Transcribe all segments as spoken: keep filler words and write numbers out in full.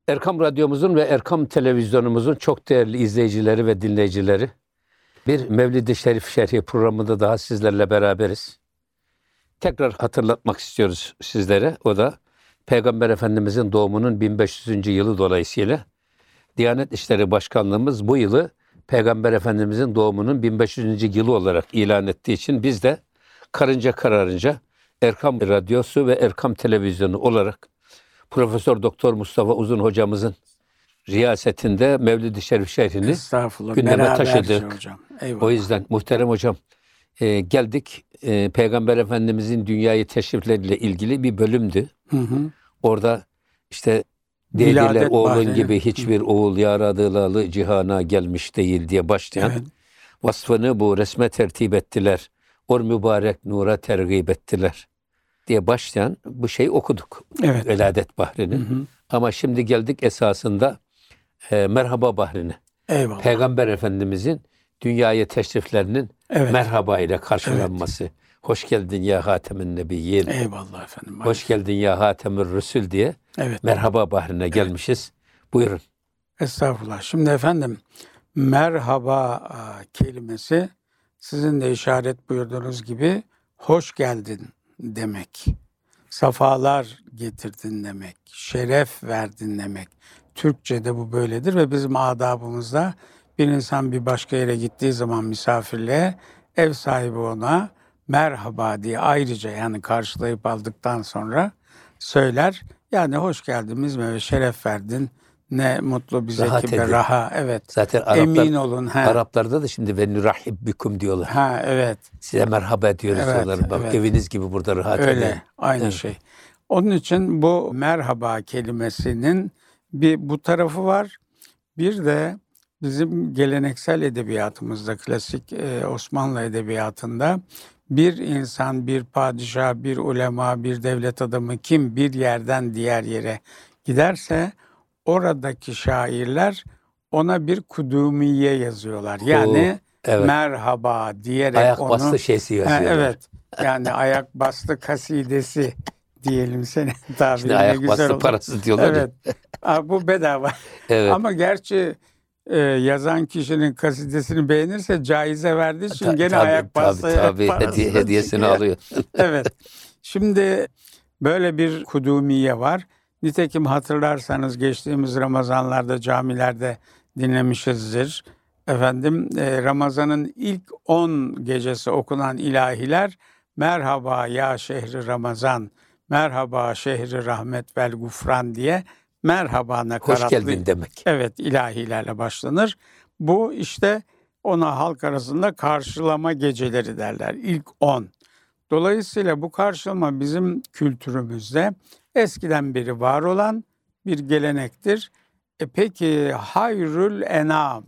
Erkam Radyomuzun ve Erkam Televizyonumuzun çok değerli izleyicileri ve dinleyicileri, bir Mevlid-i Şerif Şerhi programında daha sizlerle beraberiz. Tekrar hatırlatmak istiyoruz sizlere. O da Peygamber Efendimizin doğumunun bin beş yüzüncü yılı dolayısıyla Diyanet İşleri Başkanlığımız bu yılı Peygamber Efendimizin doğumunun bin beş yüzüncü yılı olarak ilan ettiği için biz de karınca kararınca Erkam Radyosu ve Erkam Televizyonu olarak Profesör Doktor Mustafa Uzun hocamızın riyasetinde Mevlid-i Şerif Şerhi'ni gündeme taşıdık. Hocam. O yüzden muhterem hocam e, geldik. E, Peygamber Efendimizin dünyayı teşrifleriyle ilgili bir bölümdü. Hı hı. Orada işte dediler Viladet oğlun bahri. gibi hiçbir oğul yaradılalı cihana gelmiş değil diye başlayan Evet. vasfını bu resme tertip ettiler. Or mübarek nura tergib ettiler diye başlayan bu şeyi okuduk. Evet. Veladet bahrini. Hı hı. Ama şimdi geldik esasında e, merhaba bahrine. Eyvallah. Peygamber Efendimizin dünyaya teşriflerinin Evet. merhaba ile karşılanması. Hoş geldin ya Hatemin Nebiyyin. Eyvallah efendim. Hoş geldin ya Hatemür Rüsül diye Evet. merhaba bahrine gelmişiz. Buyurun. Estağfurullah. Şimdi efendim merhaba a, kelimesi sizin de işaret buyurduğunuz gibi hoş geldin demek. Safalar getirdin demek. Şeref verdin demek. Türkçe'de bu böyledir ve bizim adabımızda bir insan bir başka yere gittiği zaman misafirliğe ev sahibi ona merhaba diye ayrıca yani karşılayıp aldıktan sonra söyler. Yani hoş geldiniz ve şeref verdin. Ne mutlu bize Rahat ki be edin. raha. Evet. Zaten Araplar, Emin olun. Ha. Araplarda da şimdi ve nurahibbikum diyorlar. Ha evet. Size merhaba ediyoruz Evet, diyorlar. Bak evet. eviniz gibi burada rahat Öyle. edin. Aynı Evet. şey. Onun için bu merhaba kelimesinin bir bu tarafı var. Bir de bizim geleneksel edebiyatımızda, klasik e, Osmanlı edebiyatında bir insan, bir padişah, bir ulema, bir devlet adamı kim bir yerden diğer yere giderse oradaki şairler ona bir kudumiye yazıyorlar. Yani evet. merhaba diyerek Ayak onu... bastı şeysi Ha, yazıyorlar. evet. Yani ayak bastı kasidesi diyelim senin tabirine Şimdi ayak güzel bastı oldu. parası diyorlar. Evet. Aa, bu bedava. Evet. Ama gerçi e, yazan kişinin kasidesini beğenirse caize verdiği için Ta- gene tabii, ayak bastı tabii, tabii. parasını Hediye, hediyesini çıkıyor. alıyor. Evet. Şimdi böyle bir kudumiye var. Nitekim hatırlarsanız geçtiğimiz Ramazanlarda camilerde dinlemişizdir. Efendim e, Ramazan'ın ilk on gecesi okunan ilahiler merhaba ya şehri Ramazan, merhaba şehri rahmet vel gufran diye merhaba nakaratlı. Hoş geldin demek. Evet, ilahilerle başlanır. Bu işte ona halk arasında karşılama geceleri derler. İlk on. Dolayısıyla bu karşılama bizim kültürümüzde eskiden beri var olan bir gelenektir. E peki hayrül enam,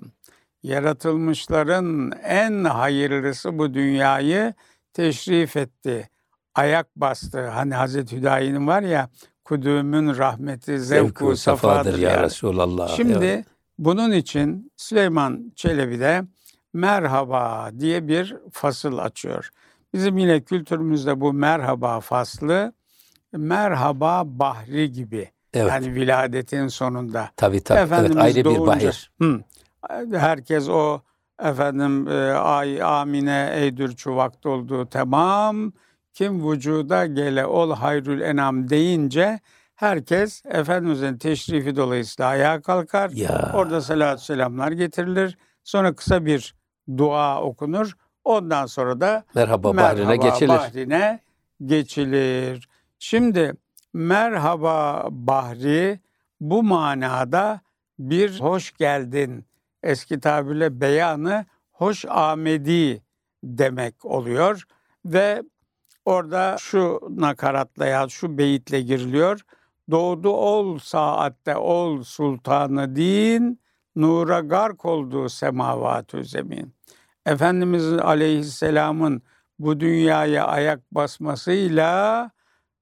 yaratılmışların en hayırlısı bu dünyayı teşrif etti. Ayak bastı. Hani Hazreti Hüdayi'nin var ya kudümün rahmeti zevku safadır ya yani. Resulallah. Şimdi Evet. bunun için Süleyman Çelebi de merhaba diye bir fasıl açıyor. Bizim yine kültürümüzde bu merhaba faslı merhaba bahri gibi. Evet. Yani viladetin sonunda. Tabii tabii. Efendimiz evet, ayrı bir doğunca, bahir. Hı, herkes o efendim e, ay amine eydür çuvakt olduğu tamam kim vücuda gele ol hayrül enam deyince herkes Efendimizin teşrifi dolayısıyla ayağa kalkar. Ya. Orada salatü selamlar getirilir. Sonra kısa bir dua okunur. Ondan sonra da Merhaba, merhaba bahrine geçilir. bahrine geçilir. Şimdi merhaba bahri bu manada bir hoş geldin, eski tabirle beyanı hoş amedi demek oluyor ve orada şu nakaratla ya şu beyitle giriliyor. Doğdu ol saatte ol sultanı din, nura gark oldu semavatü zemin. Efendimiz Aleyhisselam'ın bu dünyaya ayak basmasıyla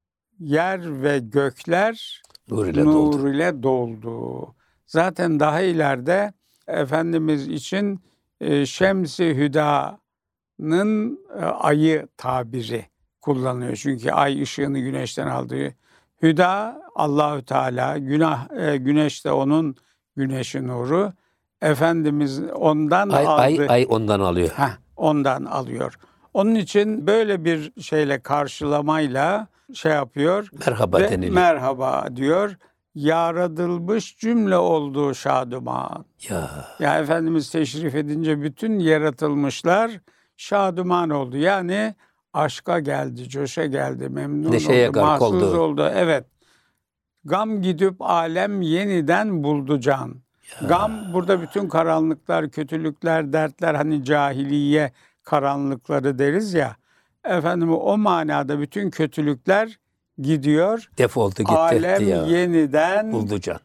yer ve gökler Nur ile nur doldu. ile doldu. Zaten daha ileride Efendimiz için e, Şems-i Hüda'nın e, ayı tabiri kullanılıyor. Çünkü ay ışığını güneşten aldığı. Hüda Allahü Teala, günah e, güneş de onun güneşi nuru. Efendimiz ondan Ay, aldı. ay, ay ondan alıyor. Heh, ondan alıyor. Onun için böyle bir şeyle karşılamayla şey yapıyor. Merhaba Ve deniliyor. merhaba diyor. Yaratılmış cümle olduğu şaduman. Ya Ya Efendimiz teşrif edince bütün yaratılmışlar şaduman oldu. Yani aşka geldi, coşa geldi, memnun Neşeye oldu, gark mahzuz oldu. oldu. Evet. Gam gidip alem yeniden buldu can. Gam burada bütün karanlıklar, kötülükler, dertler hani cahiliye karanlıkları deriz ya. Efendim o manada bütün kötülükler gidiyor. defoldu gitti Alem ya. yeniden Buldu can.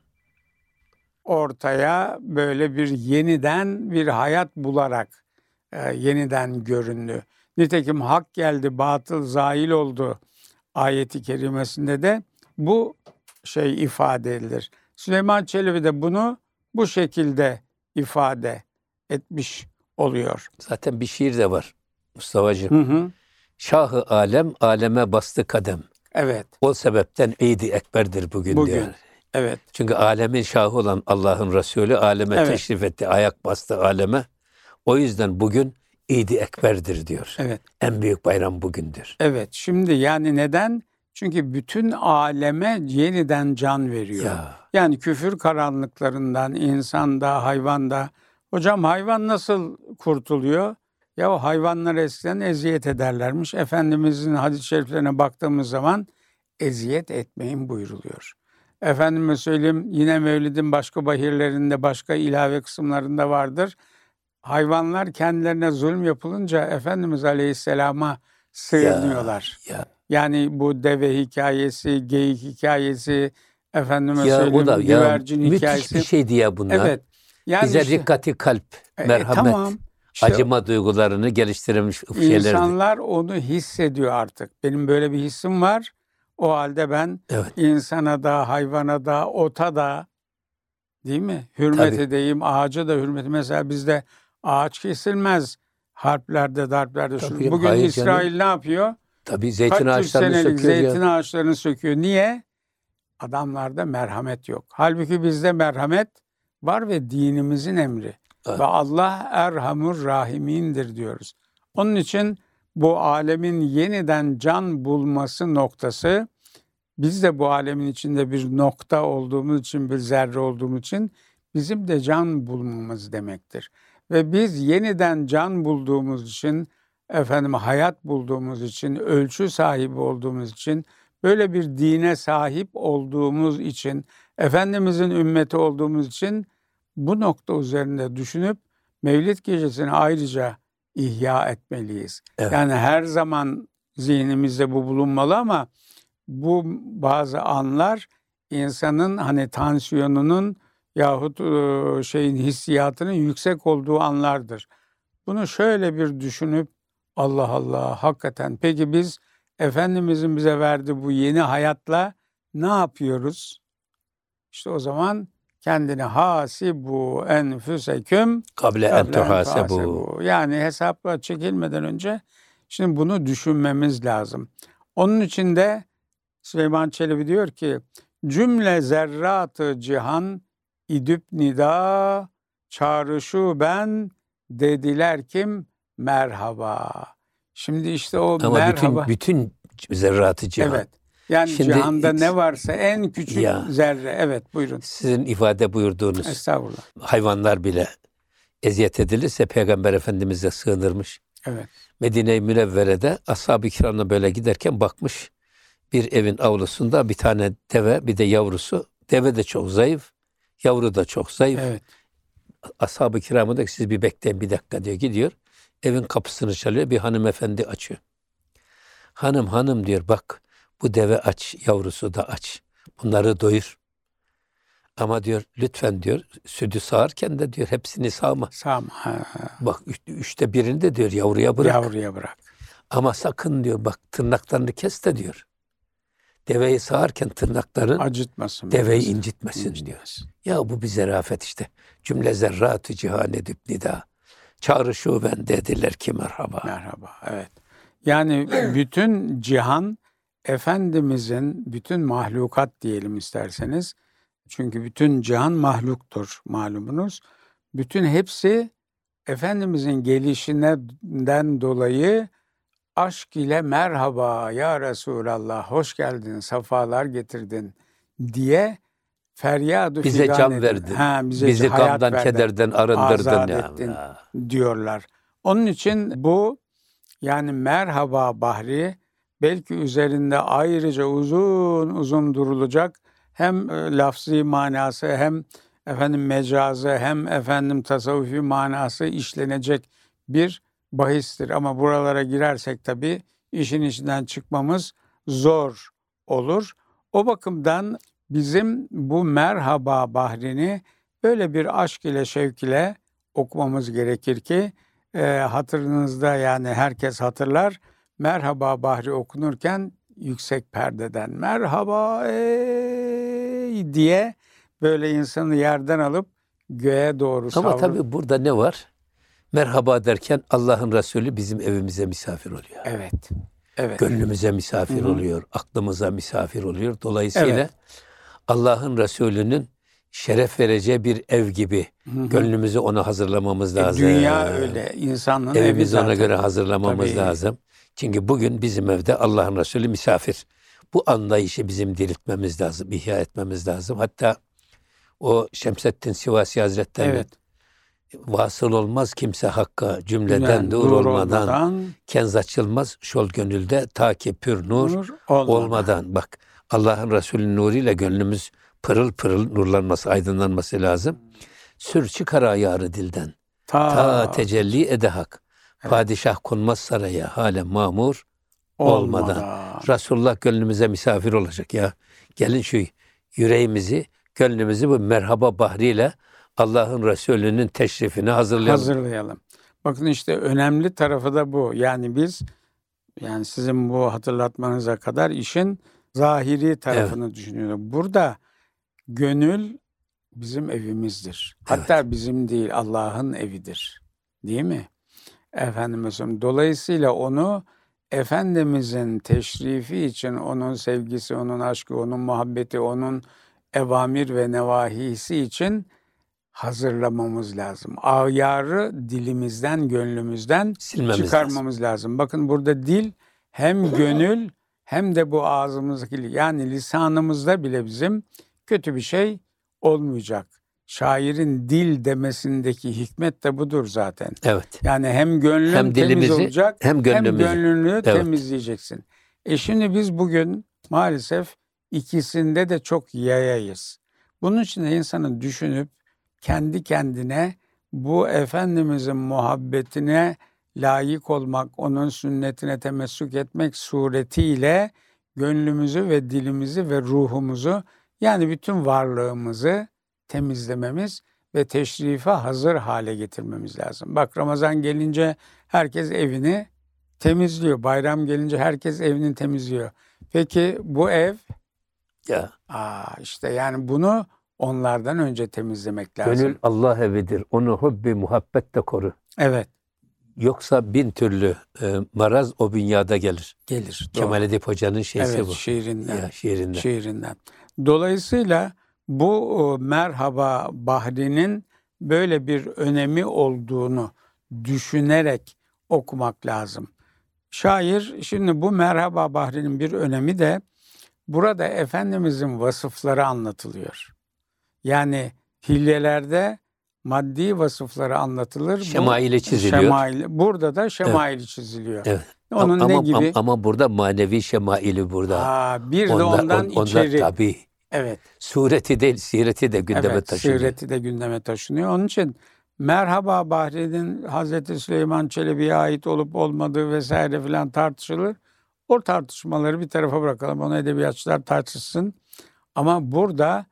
ortaya böyle bir yeniden bir hayat bularak e, yeniden göründü. Nitekim hak geldi, batıl zail oldu ayeti kerimesinde de bu şey ifade edilir. Süleyman Çelebi de bunu bu şekilde ifade etmiş oluyor. Zaten bir şiir de var Mustafa'cığım. Hı hı. Şahı alem, aleme bastı kadem. Evet, O sebepten İd-i Ekber'dir bugün, Bugün. diyor. evet, Çünkü alemin şahı olan Allah'ın Resulü aleme Evet. teşrif etti, ayak bastı aleme. O yüzden bugün İd-i Ekber'dir diyor. evet, En büyük bayram bugündür. evet. Şimdi yani neden? Çünkü bütün aleme yeniden can veriyor. Ya Yani küfür karanlıklarından insanda, hayvanda. Hocam hayvan nasıl kurtuluyor? Ya o hayvanlar eskiden eziyet ederlermiş. Efendimizin hadis-i şeriflerine baktığımız zaman eziyet etmeyin buyuruluyor. Efendime söyleyeyim yine Mevlid'in başka bahirlerinde, başka ilave kısımlarında vardır. Hayvanlar kendilerine zulüm yapılınca Efendimiz Aleyhisselam'a sığınıyorlar. ya Yani bu deve hikayesi, geyik hikayesi, efendime ya söyleyeyim o da ya güvercin müthiş hikayesi. bir şeydi ya bunlar. Evet. Yani Bize işte, rikkati kalp, e, merhamet, tamam. İşte acıma duygularını geliştirilmiş şeylerdi. insanlar onu hissediyor artık. Benim böyle bir hissim var. O halde ben Evet. insana da, hayvana da, ota da değil mi? Hürmet Tabii. edeyim, ağaca da hürmet. Mesela bizde ağaç kesilmez. Harplerde, darplerde. Tabii Şu- canım, Bugün hayır İsrail canım. ne yapıyor? Tabii zeytin Kaç yüz ağaçlarını senelik söküyor zeytin ya. ağaçlarını söküyor. Niye? Adamlarda merhamet yok. Halbuki bizde merhamet var ve dinimizin emri. Evet. Ve Allah Erhamur Rahimindir diyoruz. Onun için bu alemin yeniden can bulması noktası, biz de bu alemin içinde bir nokta olduğumuz için, bir zerre olduğumuz için bizim de can bulmamız demektir. Ve biz yeniden can bulduğumuz için, efendim hayat bulduğumuz için, ölçü sahibi olduğumuz için, böyle bir dine sahip olduğumuz için, Efendimizin ümmeti olduğumuz için bu nokta üzerinde düşünüp Mevlid gecesini ayrıca ihya etmeliyiz. Evet. Yani her zaman zihnimizde bu bulunmalı ama bu bazı anlar insanın hani tansiyonunun yahut e, şeyin hissiyatının yüksek olduğu anlardır. Bunu şöyle bir düşünüp Allah Allah hakikaten peki biz Efendimizin bize verdiği bu yeni hayatla ne yapıyoruz? İşte o zaman kendini hasibu enfüseküm Kable en kable en tuhasebu. tuhasebu. Yani hesapla çekilmeden önce şimdi bunu düşünmemiz lazım. Onun için de Süleyman Çelebi diyor ki cümle zerratı cihan idüp nida çağrışu ben dediler kim merhaba. Şimdi işte o Ama merhaba. bütün bütün zerratı cihan. Evet. Yani Şimdi cihanda hiç- ne varsa en küçük Ya. zerre. Evet buyurun. Sizin ifade buyurduğunuz Estağfurullah. hayvanlar bile eziyet edilirse Peygamber Efendimiz'e sığınırmış. Evet. Medine-i Münevvere'de ashab-ı kiramla böyle giderken bakmış bir evin avlusunda bir tane deve, bir de yavrusu. Deve de çok zayıf, yavru da çok zayıf. Evet. Ashab-ı kiramı da siz bir bekleyin bir dakika diyor. Gidiyor, evin kapısını çalıyor, bir hanımefendi açıyor. Hanım hanım diyor, bak bu deve aç, yavrusu da aç. Bunları doyur. Ama diyor lütfen diyor sütü sağarken de diyor hepsini sağma. Sağ ha, Bak üç- üçte birini de diyor yavruya bırak. yavruya bırak. Ama sakın diyor bak tırnaklarını kes de diyor. Deveyi sağarken tırnakların Acıtmasın. deveyi bizi. incitmesin diyor. İncitmesin. Ya bu bir zerafet işte. Cümle zerratı cihan edip nida. Çağrışu ben dediler ki merhaba. Merhaba. Evet. Yani bütün cihan Efendimizin bütün mahlukat diyelim isterseniz. Çünkü bütün cihan mahluktur malumunuz. Bütün hepsi Efendimizin gelişinden dolayı aşk ile merhaba ya Resulallah, hoş geldin, sefalar getirdin diye feryadu Bize figan can edin. verdin. Ha, bize Bizi hayat gamdan, verdin, kederden arındırdın azat ya. ettin Ya. diyorlar. Onun için bu yani merhaba bahri belki üzerinde ayrıca uzun uzun durulacak hem e, lafzi manası hem efendim mecazı hem efendim tasavvufi manası işlenecek bir bahistir. Ama buralara girersek tabii işin içinden çıkmamız zor olur. O bakımdan bizim bu merhaba bahrini böyle bir aşk ile şevk ile okumamız gerekir ki e, hatırınızda, yani herkes hatırlar, merhaba bahri okunurken yüksek perdeden merhaba ey diye böyle insanı yerden alıp göğe doğru Ama savrup. tabii burada ne var? Merhaba derken Allah'ın Resulü bizim evimize misafir oluyor. Evet. Evet. Gönlümüze misafir Hı hı. oluyor, aklımıza misafir oluyor. Dolayısıyla Evet. Allah'ın Resulü'nün şeref vereceği bir ev gibi Hı hı. gönlümüzü ona hazırlamamız E, lazım. dünya öyle. İnsanın evi Evimizi zaten. ona göre hazırlamamız Tabii. lazım. Çünkü bugün bizim evde Allah'ın Resulü misafir. Bu anlayışı bizim diriltmemiz lazım, ihya etmemiz lazım. Hatta o Şemseddin Sivasi Hazretleri Evet. vasıl olmaz kimse hakka cümleden Yani dur nur olmadan, olmadan, kenz açılmaz şol gönülde ta ki pür nur, nur olmadan. olmadan. Bak Allah'ın Resulü'nün nuruyla gönlümüz pırıl pırıl nurlanması, aydınlanması lazım. Sür çıkar ayarı dilden. Ta, Ta tecelli ede hak. Evet. Padişah konmaz saraya hale mamur olmadan. olmadan. Resulullah gönlümüze misafir olacak ya. Gelin şu yüreğimizi, gönlümüzü bu merhaba bahriyle Allah'ın Resulü'nün teşrifine hazırlayalım. Hazırlayalım. Bakın işte önemli tarafı da bu. Yani biz, yani sizin bu hatırlatmanıza kadar işin zahiri tarafını düşünüyoruz. Burada gönül bizim evimizdir. Hatta bizim değil, Allah'ın evidir. Değil mi? Efendim mesela dolayısıyla onu Efendimizin teşrifi için, onun sevgisi, onun aşkı, onun muhabbeti, onun evamir ve nevahisi için hazırlamamız lazım. Ayarı dilimizden, gönlümüzden Silmemiz çıkarmamız lazım. lazım. Bakın burada dil hem gönül hem de bu ağzımızdaki, yani lisanımızda bile bizim kötü bir şey olmayacak. Şairin dil demesindeki hikmet de budur zaten. Evet. Yani hem gönlün Hem temiz dilimizi, olacak hem hem gönlümüzü. gönlünü Evet. temizleyeceksin. E şimdi biz bugün maalesef ikisinde de çok yayayız. Bunun için de insanın düşünüp kendi kendine bu Efendimizin muhabbetine layık olmak, onun sünnetine temessük etmek suretiyle gönlümüzü ve dilimizi ve ruhumuzu, yani bütün varlığımızı temizlememiz ve teşrife hazır hale getirmemiz lazım. Bak, Ramazan gelince herkes evini temizliyor. Bayram gelince herkes evini temizliyor. Peki bu ev? Ya. Aa, işte yani bunu onlardan önce temizlemek lazım. Gönül Allah evidir. Onu hubbi muhabbetle koru. Evet. Yoksa bin türlü e, maraz o bünyada gelir. Gelir. Kemal Doğru. Edip Hoca'nın şeysi Evet, bu. şiirinden. Ya, şiirinden. şiirinden. Dolayısıyla bu o, merhaba bahrinin böyle bir önemi olduğunu düşünerek okumak lazım. Şair, şimdi bu merhaba bahrinin bir önemi de burada Efendimizin vasıfları anlatılıyor. Yani hilyelerde maddi vasıfları anlatılır. Şemaili çiziliyor. Şemail, burada da şemaili çiziliyor. Evet. Onun ama, ne gibi? Ama, ama burada manevi şemaili burada. Aa, bir de Onda- ondan on- onda içeri. tabii. Evet. Sureti değil, sireti de gündeme Evet, taşınıyor. sireti de gündeme taşınıyor. Onun için merhaba Bahri'nin Hazreti Süleyman Çelebi'ye ait olup olmadığı vesaire filan tartışılır. O tartışmaları bir tarafa bırakalım. Onu edebiyatçılar tartışsın. Ama burada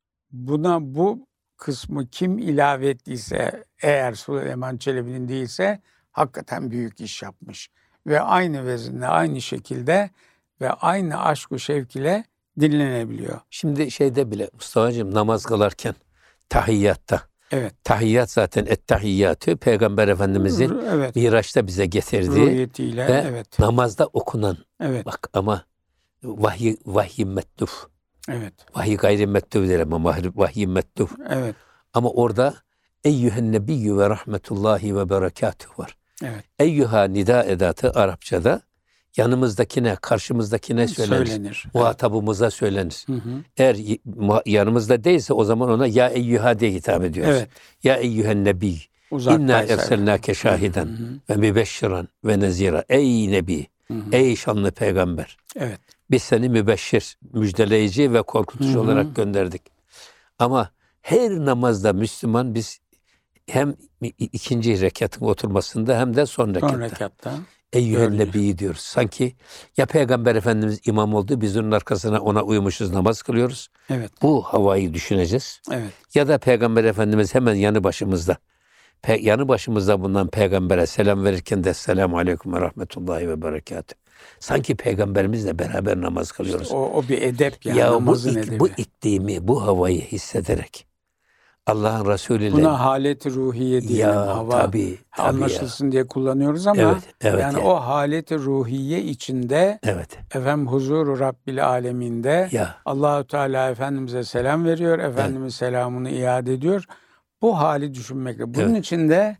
buna bu kısmı kim ilave ettiyse, eğer Süleyman Çelebi'nin değilse, hakikaten büyük iş yapmış. Ve aynı vezinle, aynı şekilde ve aynı aşk-ı şevk ile dinlenebiliyor. Şimdi şeyde bile Mustafa'cığım, namaz kılarken tahiyyatta. Evet. Tahiyyat zaten et-tahiyyatü Peygamber Efendimizin Evet. Miraç'ta bize getirdiği Ruhiyetiyle, ve evet. namazda okunan. Evet. Bak ama Vahiy, vahiy mektuf. Evet. Vahiy gayri mektuf değil ama vahiy mektuf. Evet. Ama orada eyyühen nebiyyü ve rahmetullahi ve berekatuhu var. Evet. Eyyüha nida edatı Arapçada yanımızdakine, karşımızdakine söylenir. Söylenir. Muhatabımıza söylenir. Hı hı. Eğer y- mu- yanımızda değilse o zaman ona ya eyyüha diye hitap ediyoruz. Evet. Ya eyyühen nebiy. İnna Uzaktaysa. erselnâke şahiden Hı hı. ve mübeşşiran ve nezira. Ey Nebi, Hı hı. ey şanlı peygamber. Evet. Biz seni mübeşşir, müjdeleyici ve korkutucu Hı hı. olarak gönderdik. Ama her namazda Müslüman biz hem ikinci rekatın oturmasında hem de son rekatta. Son rekatta. Eyyühen Görünüyor. Nebi diyoruz. Sanki ya Peygamber Efendimiz imam oldu, biz onun arkasına ona uymuşuz, namaz kılıyoruz. Evet. Bu havayı düşüneceğiz. Evet. Ya da Peygamber Efendimiz hemen yanı başımızda. Pe- yanı başımızda bulunan peygambere selam verirken de Esselamu Aleyküm ve Rahmetullahi ve Berekatuhu. Sanki peygamberimizle beraber namaz kılıyoruz. İşte o, o bir edep yani. ya bu, namazın ik- edebi. bu iklimi, bu havayı hissederek Allah'ın Resulü ile Buna haleti ruhiye diyelim. ya Hava tabii, tabii anlaşılsın diye kullanıyoruz ama Evet, evet yani ya. o haleti ruhiye içinde Evet. efendim huzuru Rabbil aleminde Ya Allahü Teala Efendimiz'e selam veriyor. Efendimiz selamını iade ediyor. Bu hali düşünmekle. Bunun Evet. için de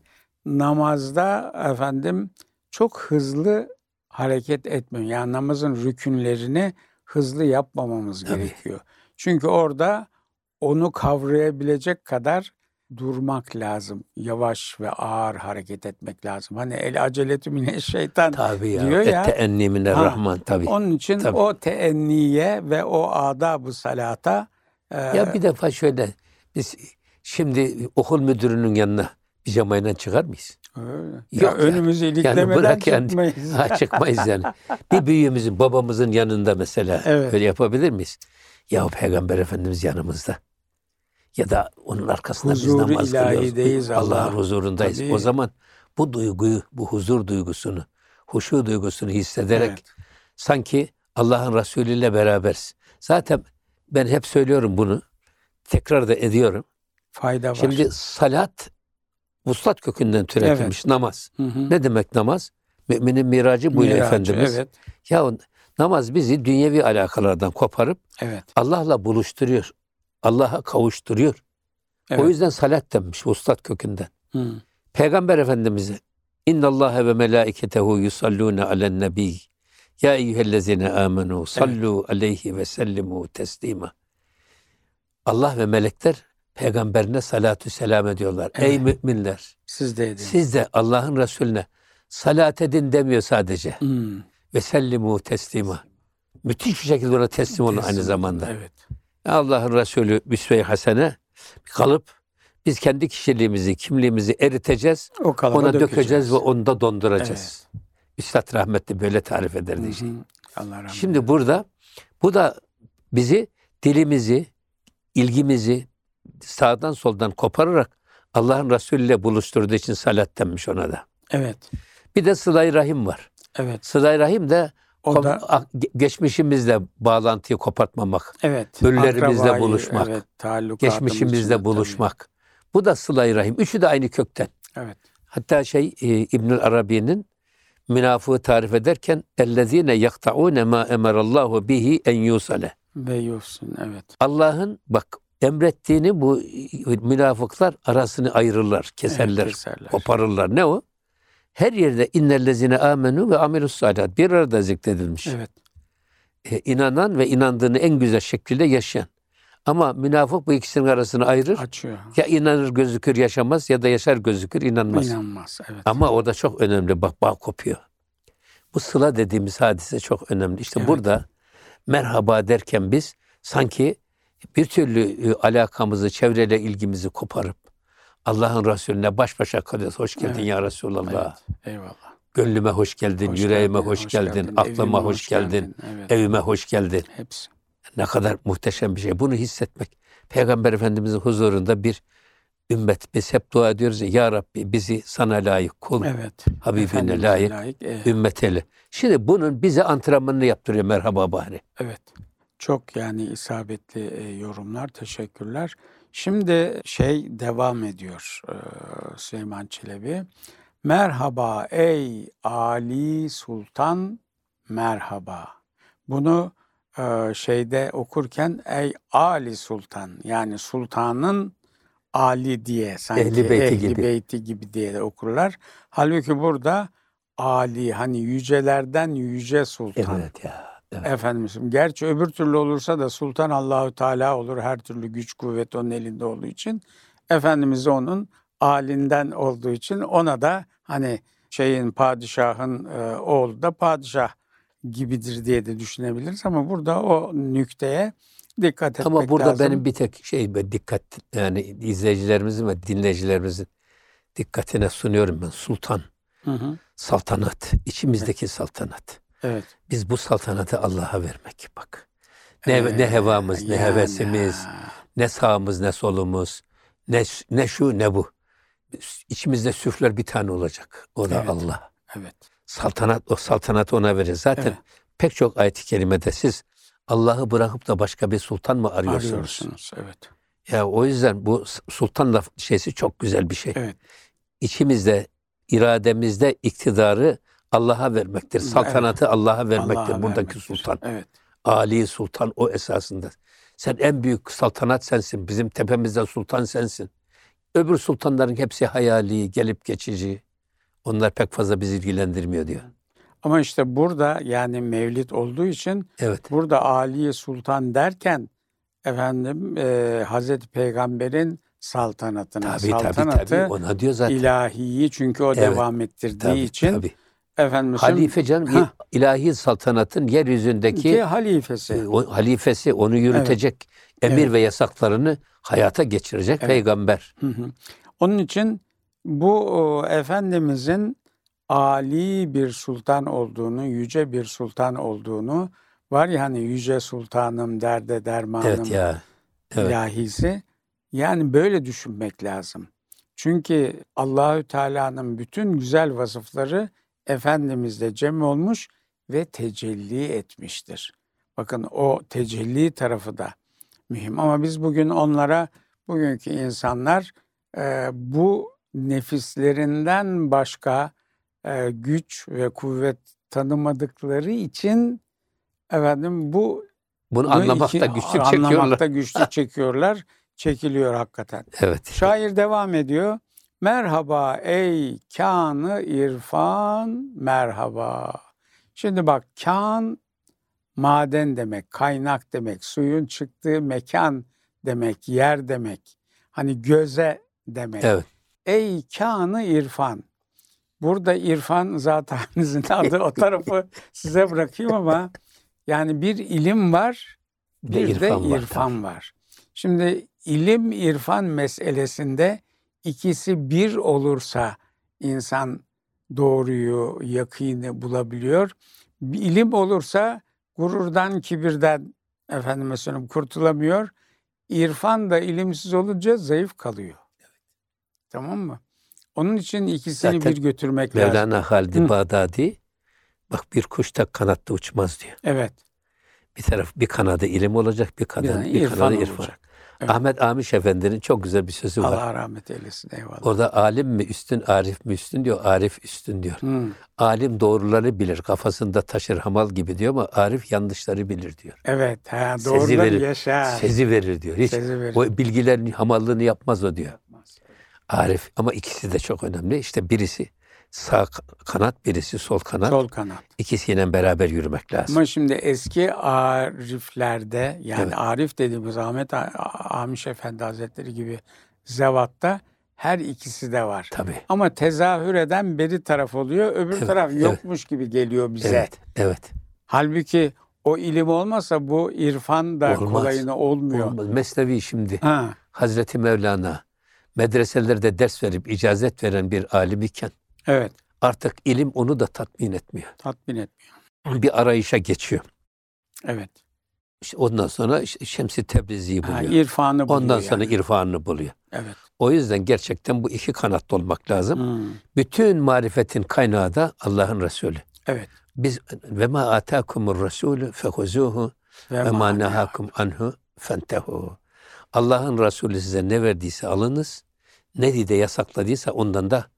namazda efendim çok hızlı hareket etmiyor. Yani namazın rükünlerini hızlı yapmamamız Tabii. gerekiyor. Çünkü orada onu kavrayabilecek kadar durmak lazım. Yavaş ve ağır hareket etmek lazım. Hani el aceletü mine şeytan tabii ya. diyor ya. Etteenni minel Ha, rahman tabii. Onun için Tabii. o teenniye ve o adab-ı salata e, Ya bir defa şöyle biz şimdi okul müdürünün yanına pijamayla çıkar mıyız? öyle. Yok Ya yani. önümüzü Yani iliklemeden bırak yani. çıkmayız. Ha, çıkmayız yani. Bir büyüğümüzün, babamızın yanında mesela Evet. öyle yapabilir miyiz? Ya Peygamber Efendimiz yanımızda. Ya da onun arkasında biz Huzuru namaz kılıyoruz. ilahideyiz Allah'ın Allah. huzurundayız. Tabii. O zaman bu duyguyu, bu huzur duygusunu, huşu duygusunu hissederek Evet. sanki Allah'ın Resulü ile beraberiz. Zaten ben hep söylüyorum bunu. Tekrar da ediyorum. Fayda var. Şimdi salat vuslat kökünden türetilmiş namaz. Hı hı. Ne demek namaz? Müminin miracı buyuruyor Miracı, Efendimiz. Evet. Ya namaz bizi dünyevi alakalardan koparıp Evet. Allah'la buluşturuyor. Allah'a kavuşturuyor. Evet. O yüzden salat denmiş vuslat kökünden. Hı. Peygamber Efendimiz'e İnnallâhe ve melâiketehu yusallûne alen nebiyy. Ya eyyühellezine âmenû sallu aleyhi ve sellimu teslîmâ. Allah ve melekler peygamberine salatü selam ediyorlar. Evet. Ey müminler, Siz de edin. siz de Allah'ın Resulüne salat edin demiyor sadece. Hı. Ve sellimu teslima. Müthiş bir şekilde ona teslim olun aynı Teslim zamanda. olun, Evet. Allah'ın Resulü Büsve-i Hasene kalıp biz kendi kişiliğimizi, kimliğimizi eriteceğiz. O kalıba Ona dökeceğiz, dökeceğiz ve onu da donduracağız. Üstad rahmetli böyle tarif ederdi. Hı işte. hı. Allah rahmet eylesin. Şimdi burada bu da bizi dilimizi, ilgimizi sağdan soldan kopararak Allah'ın Resulü ile buluşturduğu için salat denmiş ona da. Evet. Bir de sıla-i rahim var. Evet. Sıla-i rahim de O kom- da a- ge- geçmişimizle bağlantıyı kopartmamak, evet. ölülerimizle Akrabayı, buluşmak, evet, taallukatımız geçmişimizle içinde buluşmak. Bu da sıla-i rahim. Üçü de aynı kökten. tabii. Evet. Hatta şey e, İbnül Arabi'nin münafığı tarif ederken ellezine yakta'une ma emarallahu bihi en yusale. Ve yufsun. Evet. Allah'ın bak emrettiğini bu münafıklar arasını ayırırlar, keserler, Evet, keserler. koparırlar. Ne o? Her yerde innellezine amenu ve amilus salihat bir arada zikredilmiş. Evet. E, inanan ve inandığını en güzel şekilde yaşayan. Ama münafık bu ikisinin arasını ayırır. Açıyor. Ya inanır gözükür yaşamaz ya da yaşar gözükür inanmaz. İnanmaz. Evet. Ama orada çok önemli bak bağ kopuyor. Bu sıla dediğimiz hadise çok önemli. İşte Evet. burada merhaba derken biz sanki bir türlü e, alakamızı, çevreyle ilgimizi koparıp Allah'ın Resulüne baş başa kalıyoruz. Hoş geldin Evet. ya Resulallah. Evet. Eyvallah. Gönlüme hoş geldin, Hoş yüreğime geldin, hoş, hoş geldin, geldin, aklıma evime hoş, hoş geldin, geldin. Evet. evime hoş geldin. Hepsi. Ne kadar muhteşem bir şey. Bunu hissetmek. Peygamber Efendimizin huzurunda bir ümmet. Biz hep dua ediyoruz ya, Ya Rabbi bizi sana layık kul, Evet. Habibine Efendimiz'e layık, layık. Evet. ümmet eyle. Şimdi bunun bize antrenmanını yaptırıyor merhaba bari. Evet. Çok yani isabetli e, yorumlar. Teşekkürler. Şimdi şey devam ediyor e, Süleyman Çelebi. Merhaba ey Ali Sultan merhaba. Bunu e, şeyde okurken ey Ali Sultan, yani sultanın Ali diye, sanki Ehli beyti ehli gibi. beyti gibi diye de okurlar. Halbuki burada Ali, hani yücelerden yüce sultan. Evet ya. Evet. Efendimizim. Gerçi öbür türlü olursa da Sultan Allahü Teala olur. Her türlü güç kuvvet onun elinde olduğu için. Efendimiz de onun alinden olduğu için ona da hani şeyin, padişahın e, oğlu da padişah gibidir diye de düşünebiliriz, ama burada o nükteye dikkat etmek Ama burada lazım. benim bir tek şey, böyle dikkat, yani izleyicilerimizin ve dinleyicilerimizin dikkatine sunuyorum ben. Sultan, Hı hı. saltanat, içimizdeki saltanat. Evet. Biz bu saltanatı Allah'a vermek bak. Ne, Ee, ne hevamız, ne yani, hevesimiz, ne sağımız, ne solumuz, ne, ne şu ne bu. İçimizde süfler bir tane olacak. O da Evet. Allah. Evet. Saltanat, o saltanatı ona verir. Zaten Evet. pek çok ayet-i kerimede siz Allah'ı bırakıp da başka bir sultan mı arıyorsunuz? Arıyorsunuz. Evet. Ya o yüzden bu sultan laf şeysi çok güzel bir şey. Evet. İçimizde, irademizde iktidarı Allah'a vermektir. Saltanatı Allah'a vermektir. Allah'a Buradaki vermektir. sultan. Evet. Ali sultan o esasında. Sen en büyük saltanat sensin. Bizim tepemizde sultan sensin. Öbür sultanların hepsi hayali, gelip geçici. Onlar pek fazla bizi ilgilendirmiyor diyor. Ama işte burada, yani Mevlid olduğu için Evet. burada Ali Sultan derken efendim e, Hazreti Peygamber'in saltanatına, Tabii tabii saltanatı tabii. Ona diyor zaten. ilahiyi, çünkü o Evet. devam ettirdiği Tabii, için tabii. efendim Halife canım, Hah. ilahi saltanatın yeryüzündeki ki halifesi. e, o halifesi, onu yürütecek emir Evet. ve yasaklarını hayata geçirecek Evet. peygamber. Hı hı. Onun için bu o, Efendimizin Ali bir sultan olduğunu, yüce bir sultan olduğunu, var ya hani yüce sultanım, derde dermanım, Evet ya. Evet. ilahisi. Yani böyle düşünmek lazım. Çünkü Allahü Teala'nın bütün güzel vasıfları Efendimiz'de cem olmuş ve tecelli etmiştir. Bakın, o tecelli tarafı da mühim. Ama biz bugün onlara, bugünkü insanlar e, bu nefislerinden başka e, güç ve kuvvet tanımadıkları için efendim bu Bunu bunu anlamakta iki- güçlük çekiyorlar. anlamakta güçlük çekiyorlar. Çekiliyor hakikaten. Evet. Şair devam ediyor. Merhaba ey kânı irfan, merhaba. Şimdi bak, kân maden demek, kaynak demek, suyun çıktığı mekan demek, yer demek. Hani göze demek. Evet. Ey kânı irfan. Burada irfan zatenizin adı, o tarafı size bırakayım, ama yani bir ilim var, Bir bir de irfan var, irfan tabii. var. Şimdi ilim irfan meselesinde ikisi bir olursa insan doğruyu, yakini bulabiliyor. Bir ilim olursa gururdan, kibirden efendime söyleyeyim kurtulamıyor. İrfan da ilimsiz olunca zayıf kalıyor. Tamam mı? Onun için ikisini Zaten bir götürmek lazım. Mevlana Halid Hı. Bağdadi, bak bir kuş da kanatta uçmaz diyor. Evet. Bir taraf, bir kanadı ilim olacak, bir kanadı, Yani bir irfan kanadı irfan. olacak. Evet. Ahmet Amiş Efendi'nin çok güzel bir sözü var. Allah rahmet eylesin. Eyvallah. Orada alim mi üstün, arif mi üstün diyor, arif üstün diyor. Hı. Alim doğruları bilir, kafasında taşır hamal gibi diyor, ama arif yanlışları bilir diyor. Evet. Ha, Sezi doğruları verir, yaşar. sezi verir diyor. Hiç Sezi verir. o bilgilerin hamallığını yapmaz o diyor. Yapmaz. Arif, ama ikisi de çok önemli. İşte birisi sağ kanat, birisi sol kanat. Sol kanat. İkisiyle beraber yürümek lazım. Ama şimdi eski ariflerde, yani Evet. arif dediğimiz Ahmet A- Amiş Efendi Hazretleri gibi zevatta her ikisi de var. Tabii. Ama tezahür eden beri taraf oluyor, öbür Evet, taraf evet. yokmuş gibi geliyor bize. Evet, evet. Halbuki o ilim olmasa bu irfan da Olmaz. kolayına olmuyor. Olmaz. Mesnevi şimdi Ha, Hazreti Mevlana medreselerde ders verip icazet veren bir alim iken evet, artık ilim onu da tatmin etmiyor. tatmin etmiyor. Bir arayışa geçiyor. Evet. İşte ondan sonra işte Şems-i Tebrizi'yi Ha, buluyor. irfanı buluyor Ondan sonra yani. irfanını buluyor. Evet. O yüzden gerçekten bu iki kanatlı olmak lazım. Hmm, Bütün marifetin kaynağı da Allah'ın Resulü. evet. Biz ve ma atakumur Resulü fehuzuhu Ve ve ma mana. nehakum anhu fentehu. Allah'ın Resulü size ne verdiyse alınız, ne de yasakladıysa ondan da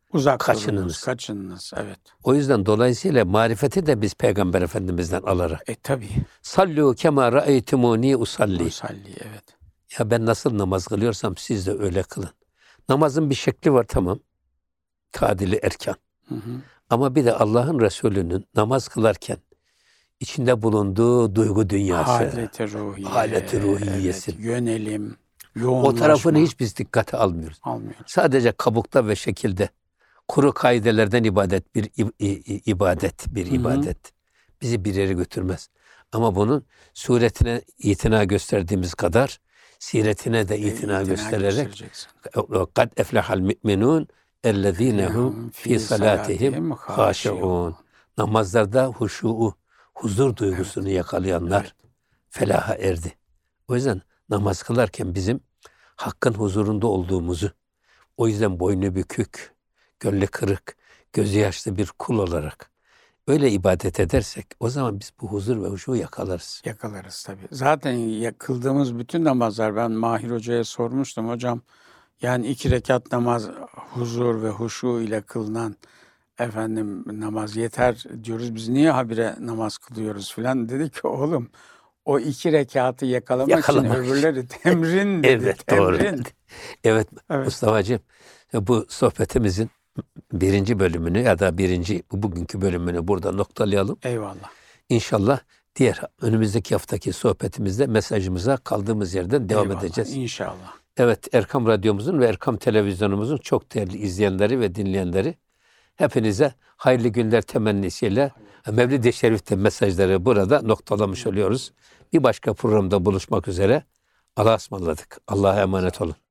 Uzak Kaçınınız. durunuz, kaçınınız. Evet. O yüzden dolayısıyla marifeti de biz Peygamber Efendimiz'den alarak. E tabii. Sallu kema ra'eytumuni usalli. Musalli, evet. Ya ben nasıl namaz kılıyorsam siz de öyle kılın. Namazın bir şekli var, tamam. Tadili erkan. Hı hı. Ama bir de Allah'ın Resulü'nün namaz kılarken içinde bulunduğu duygu dünyası, Haleti ruhiye. haleti ruhiyesi. Evet, yönelim, O yoğunlaşma. tarafını hiç biz dikkate almıyoruz. almıyoruz. Sadece kabukta ve şekilde kuru kaidelerden ibadet bir i- i- ibadet, bir Hı hı. ibadet bizi bir yere götürmez. Ama bunun suretine itina gösterdiğimiz kadar siretine de E, itina göstererek göstereceksin. kad eflehal müminun ellezinehum fi salatihim haşiun. Namazlarda huşu, huzur duygusunu yakalayanlar Evet. felaha erdi. O yüzden namaz kılarken bizim Hakk'ın huzurunda olduğumuzu, o yüzden boynu bükük, gönlü kırık, gözü yaşlı bir kul olarak öyle ibadet edersek o zaman biz bu huzur ve huşu yakalarız. Yakalarız tabii. Zaten ya- kıldığımız bütün namazlar, ben Mahir Hoca'ya sormuştum. Hocam, yani iki rekat namaz huzur ve huşu ile kılınan efendim namaz yeter diyoruz. Biz niye habire namaz kılıyoruz filan? Dedi ki oğlum, o iki rekatı yakalamak, Yakalamak için öbürleri temrin dedi. Evet, doğru. temrin. Evet, Evet. Mustafa'cığım, bu sohbetimizin birinci bölümünü ya da birinci bu bugünkü bölümünü burada noktalayalım. Eyvallah. İnşallah diğer önümüzdeki haftaki sohbetimizde mesajımıza kaldığımız yerden devam Eyvallah, edeceğiz. İnşallah. Evet, Erkam Radyomuzun ve Erkam Televizyonumuzun çok değerli izleyenleri ve dinleyenleri, hepinize hayırlı günler temennisiyle Mevlid-i Şerif'te mesajları burada noktalamış oluyoruz. Bir başka programda buluşmak üzere. Allah'a ısmarladık. Allah'a emanet olun.